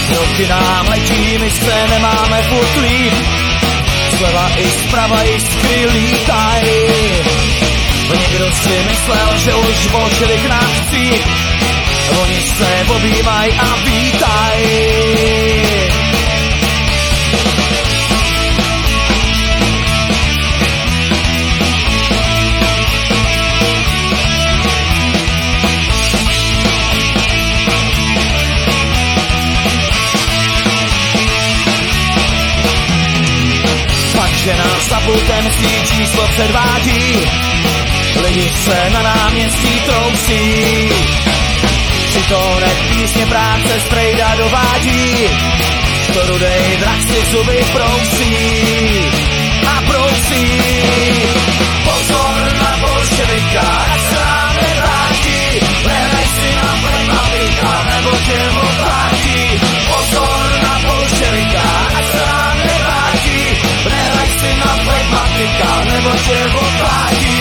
Roky nám letí, my se nemáme furt líp. Zleva i zprava jiskry lítají. Někdo si myslel, že už bolševik nás chcí. Oni se objímají a vítají. Že nás za pultem si číslo předvádí, lidi se na náměstí trousí. Při tónech písně práce strejda dovádí, to rudej drak si zuby prousí a prousí. Pozor na bolševika, ať se nám nevrátí, nehraj si na flegmatika, nebo tě obrátí. Pozor na bolševika, ať se nám nevrátí, nehraj si na flegmatika, nebo tě obrátí.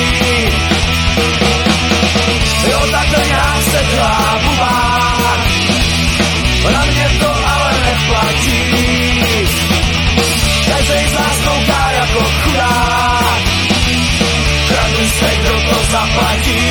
Jo, takhle nějak se dělá bubák, na mě to ale neplatí. Každej z nás kouká jako chudák, kradli se, kdo to zaplatí.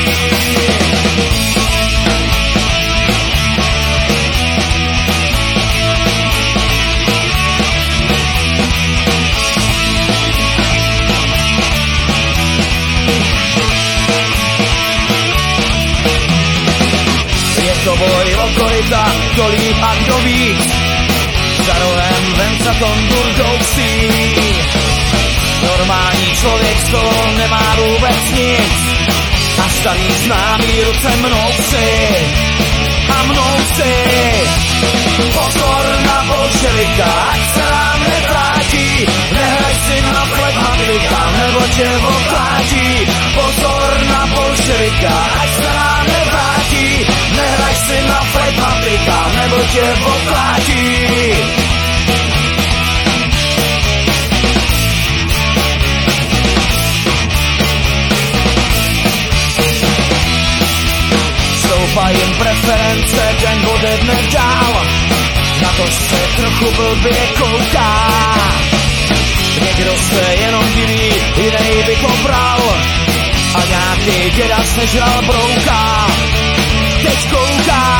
To boj o koryta, kdo líp a kdo víc. Za rohem vencaton durdousí. Normální člověk z toho nemá vůbec nic. A starý známý ruce mnou si. Pozor na bolševika, ať se nám nevrátí. Nehraj si na flegmatika, nebo tě obrátí. Pozor na bolševika, ať se nám nevrátí. Nehraj si na flegmatika, nebo tě obrátí. Stoupají jim preference den ode dne dál, na to se trochu blbě kouká. Někdo se jenom diví, jinej by kopral, a nějaký děda sežral brouka. Teď kouká.